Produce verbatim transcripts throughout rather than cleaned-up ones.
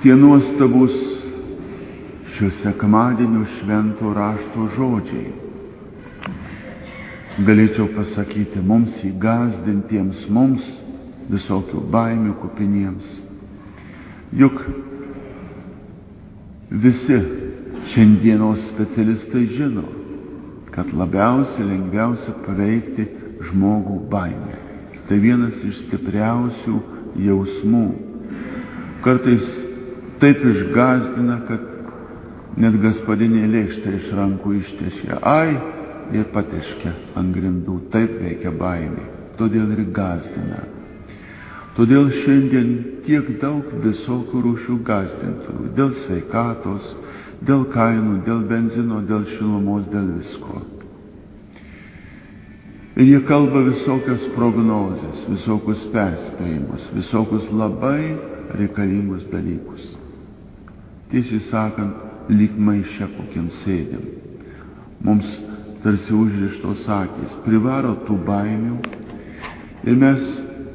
Tie nuostabus šio sekmadienio švento rašto žodžiai. Galėčiau pasakyti mums įgazdintiems, mums visokių baimių kupiniems. Juk visi šiandienos specialistai žino, kad labiausiai lengviausia paveikti žmogų baimę. Tai vienas iš stipriausių jausmų. Kartais taip išgazdina, kad net gaspadinė lėkštė iš rankų išteškia. Ai, ir pateškia ant grindų. Taip veikia baimė. Todėl ir gazdina. Todėl šiandien tiek daug visokių rūšių gazdintojų. Dėl sveikatos, dėl kainų, dėl benzino, dėl šilumos, dėl visko. Ir jie kalba visokias prognozes, visokius perspėjimus, visokius labai reikalingus dalykus. Tiesiai sakant, lyg maiše kokiam sėdėm. Mums tarsi užrištos akys, privaro tų baimių ir mes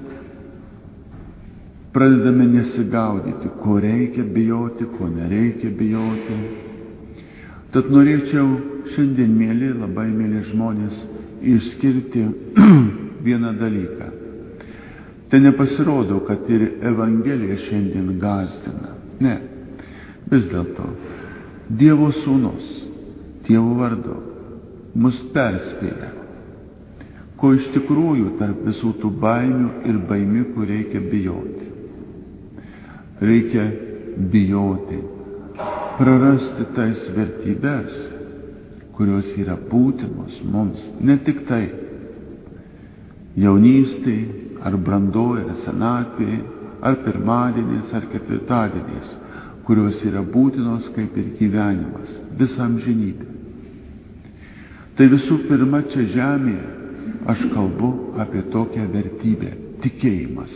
pradedame nesigaudyti, ko reikia bijoti, ko nereikia bijoti. Tad norėčiau šiandien, mėly, labai mėly žmonės, išskirti vieną dalyką. Tai nepasirodo, kad ir Evangelija šiandien gazdina. Ne, vis dėlto Dievo Sūnus, Dievo vardu, mus perspėja, ko iš tikrųjų tarp visų tų baimių ir baimikų reikia bijoti. Reikia bijoti, prarasti tais vertybės, kurios yra būtinos mums, ne tik tai jaunystėj, ar brandoj, ar senatvėj, ar pirmadieniais, ar ketvirtadieniais, kurios yra būtinos kaip ir gyvenimas, visą amžinybę. Tai visų pirma, čia žemėje aš kalbu apie tokią vertybę – tikėjimas.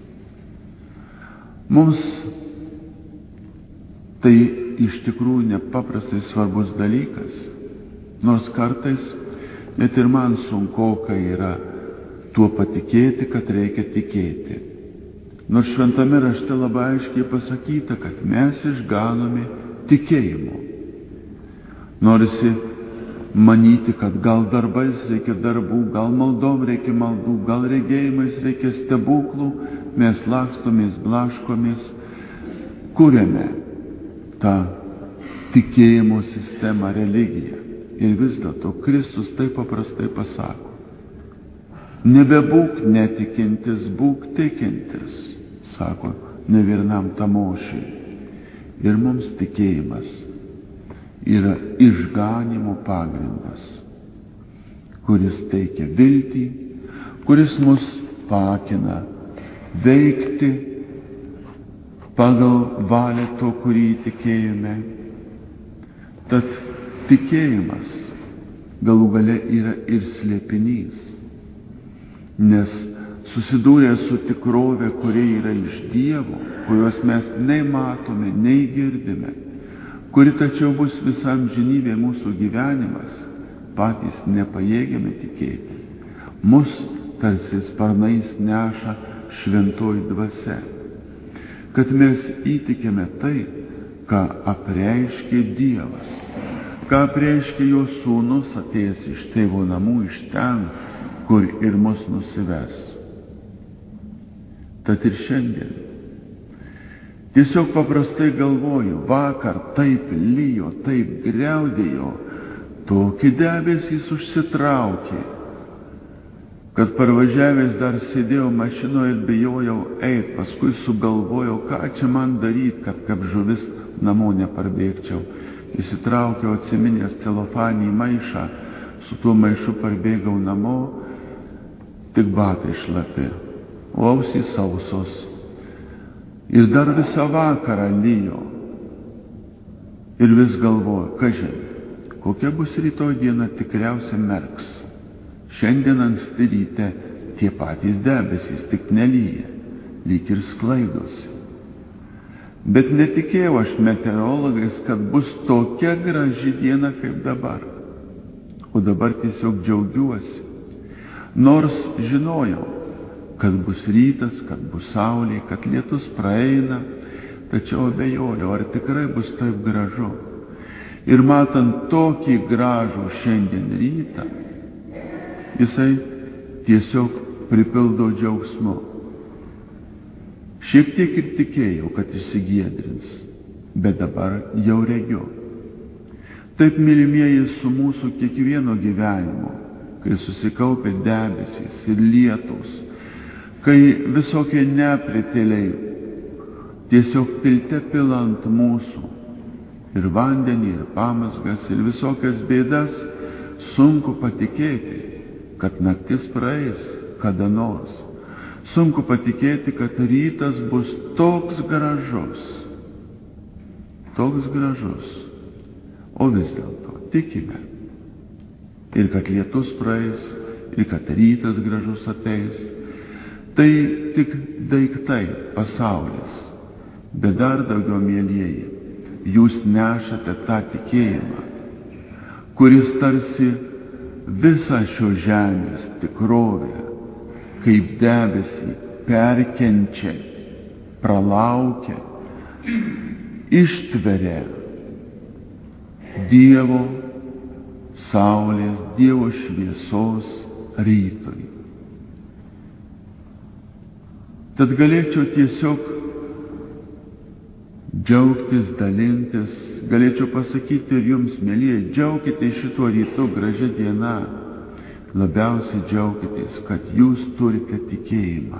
Mums tai iš tikrųjų nepaprastai svarbus dalykas, nors kartais net ir man sunkoka yra tuo patikėti, kad reikia tikėti. Nors šventame rašte labai aiškiai pasakyta, kad mes išganome tikėjimu. Norisi manyti, kad gal darbais reikia darbų, gal maldom reikia maldų, gal regėjimais reikia stebuklų, mes lakstomės, blaškomės, kuriame tą tikėjimo sistemą, religiją. Ir vis dėlto Kristus taip paprastai pasako: nebebūk netikintis, būk tikintis, sako ne vienam tamošiui. Ir mums tikėjimas yra išganymo pagrindas, kuris teikia viltį, kuris mus pakina veikti pagal valią to, kurį tikėjome. Tad tikėjimas galų gale yra ir slėpinys, nes susidūrę su tikrove, kuri yra iš Dievo, kurios mes nei matome, nei girdime, kuri tačiau bus visa amžinybė mūsų gyvenimas, patys nepajėgiame tikėti. Mus tarsi sparnais neša šventoji dvasia, kad mes įtikime tai, ką apreiškė Dievas, ką apreiškė jo Sūnus atėjęs iš tėvo namų, iš ten, kur ir mus nusives. Tad ir šiandien tiesiog paprastai galvoju, vakar taip lijo, taip griaudėjo, tokį debesys užsitraukė, kad parvažiavęs dar sėdėjau mašinoje ir bijojau eit, paskui sugalvojau, ką čia man daryti, kad kaip žuvis namo neparbėgčiau. Įsitraukiau atsiminęs celofanį maišą, su tuo maišu parbėgau namo, tik batai šlapi, o ausys sausos. Ir dar visą vakarą lijo. Ir vis galvoju, kažin, kokia bus rytoj diena, tikriausiai merks. Šiandien anksti ryte tie patys debesys, tik nelyja, lyg ir sklaidosi. Bet netikėjau aš meteorologais, kad bus tokia graži diena kaip dabar. O dabar tiesiog džiaugiuosi. Nors žinojau, kad bus rytas, kad bus saulė, kad lietus praeina, tačiau abejoju, ar tikrai bus taip gražu. Ir matant tokį gražų šiandien rytą, jisai tiesiog pripildo džiaugsmu. Šiek tiek ir tikėjau, kad išsigiedrins, bet dabar jau regiu. Taip, mylimieji, su mūsų kiekvieno gyvenimu, kai susikaupia debesys ir lietus, kai visokie nepritėliai tiesiog pilte pila ant mūsų ir vandenį, ir pamazgas, ir visokias bėdas, sunku patikėti, kad naktis praeis kada nors. Sunku patikėti, kad rytas bus toks gražus, toks gražus, o vis dėlto tikime. Ir kad lietus praeis, ir kad rytas gražus ateis. Tai tik daiktai, pasaulis. Bet dar daugiau, mielieji, jūs nešate tą tikėjimą, kuris tarsi visą šio žemės tikrovę, kaip debesį, perkenčia, pralaukia, ištveria Dievo saulės, Dievo šviesos rytui. Tad galėčiau tiesiog džiaugtis, dalintis, galėčiau pasakyti ir jums, mielieji, džiaukitės šituo rytu, gražia diena. Labiausiai džiaukitės, kad jūs turite tikėjimą.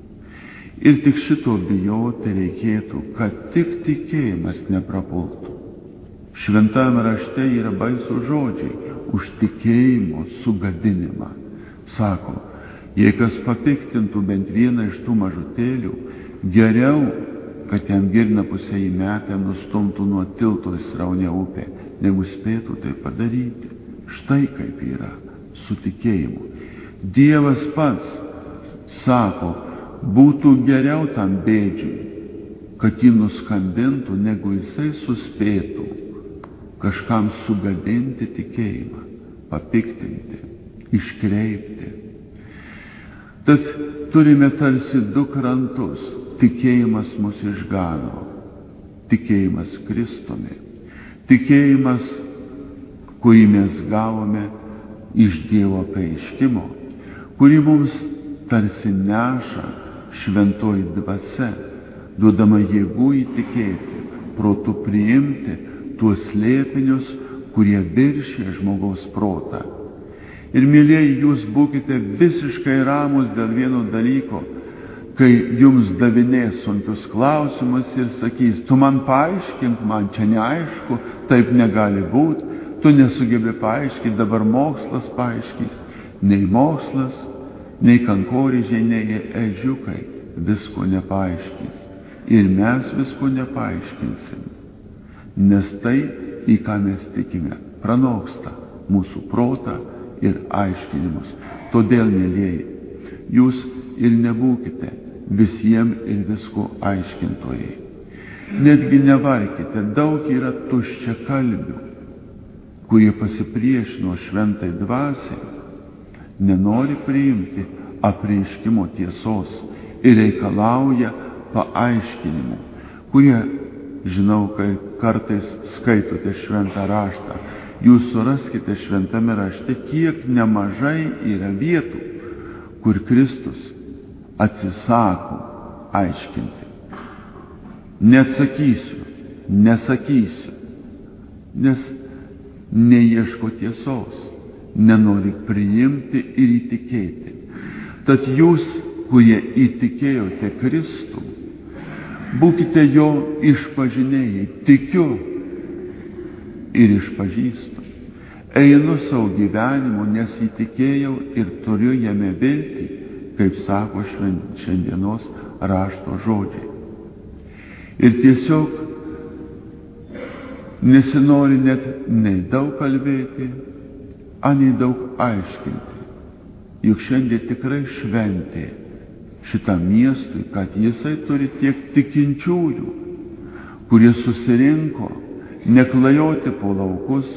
Ir tik šito bijoti reikėtų, kad tik tikėjimas neprapultų. Šventajame rašte yra baisūs žodžiai už tikėjimo sugadinimą. Sako, jei kas papiktintų bent vieną iš tų mažutėlių, geriau, kad jam girna pusę įmetę nustumtų nuo tilto į sraunią upę, negu spėtų tai padaryti. Štai kaip yra su tikėjimu. Dievas pats sako, būtų geriau tam bėdžiui, kad jį nuskandintų, negu jisai suspėtų kažkam sugadinti tikėjimą, papiktinti, iškreipti. Tad turime tarsi du krantus. Tikėjimas mus išgano, tikėjimas Kristumi, tikėjimas, kurį mes gavome iš Dievo apreiškimo, kurį mums tarsi neša šventoji dvasia, duodama jėgų įtikėti, protu priimti tuos slėpinius, kurie viršė žmogaus protą. Ir, mylieji, jūs būkite visiškai ramūs dėl vieno dalyko, kai jums davinės sunkius klausimus ir sakys, tu man paaiškink, man čia neaišku, taip negali būti, tu nesugebi paaiškinti, dabar mokslas paaiškys. Nei mokslas, nei kankorėžiai, nei ežiukai visko nepaaiškins. Ir mes visko nepaaiškinsim. Nes tai, į ką mes tikime, pranoksta mūsų protą ir aiškinimus. Todėl, mielieji, jūs ir nebūkite visiems ir visko aiškintojai. Netgi nevarkite, daug yra tuščiakalbių, kurie pasipriešino šventai dvasiai, nenori priimti apreiškimo tiesos ir reikalauja paaiškinimų, kurie, žinau, kai kartais skaitote šventą raštą, jūs suraskite šventame rašte, kiek nemažai yra vietų, kur Kristus atsisako aiškinti. Neatsakysiu, nesakysiu, nes neieško tiesos, nenori priimti ir įtikėti. Tad jūs, kurie įtikėjote Kristų, būkite jo išpažinėjai, tikiu ir išpažįstu. Einu savo gyvenimu, nes įtikėjau ir turiu jame viltį, kaip sako šiandienos rašto žodžiai. Ir tiesiog nesinori net nei daug kalbėti, ani daug aiškinti. Juk šiandien tikrai šventė šitam miestui, kad jisai turi tiek tikinčiųjų, kurie susirinko neklajoti po laukus,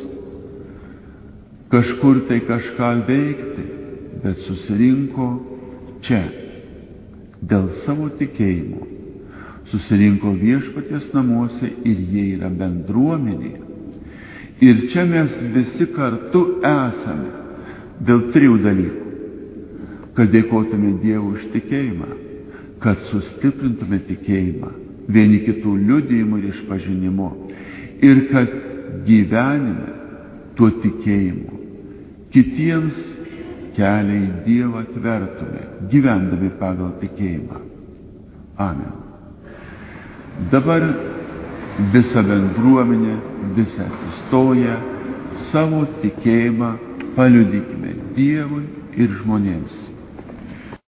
kažkur tai kažką veikti, bet susirinko čia dėl savo tikėjimo, susirinko Viešpaties namuose ir jie yra bendruomenė. Ir čia mes visi kartu esame dėl trijų dalykų. Kad dėkotume Dievui už tikėjimą, kad sustiprintume tikėjimą, vieni kitų liudijimų ir išpažinimo, ir kad gyvenime tuo tikėjimu kitiems kelią į Dievą atvertume, gyvendami pagal tikėjimą. Amen. Dabar visa bendruomenė, visa atsistoja, savo tikėjimą paliudykime Dievui ir žmonėms.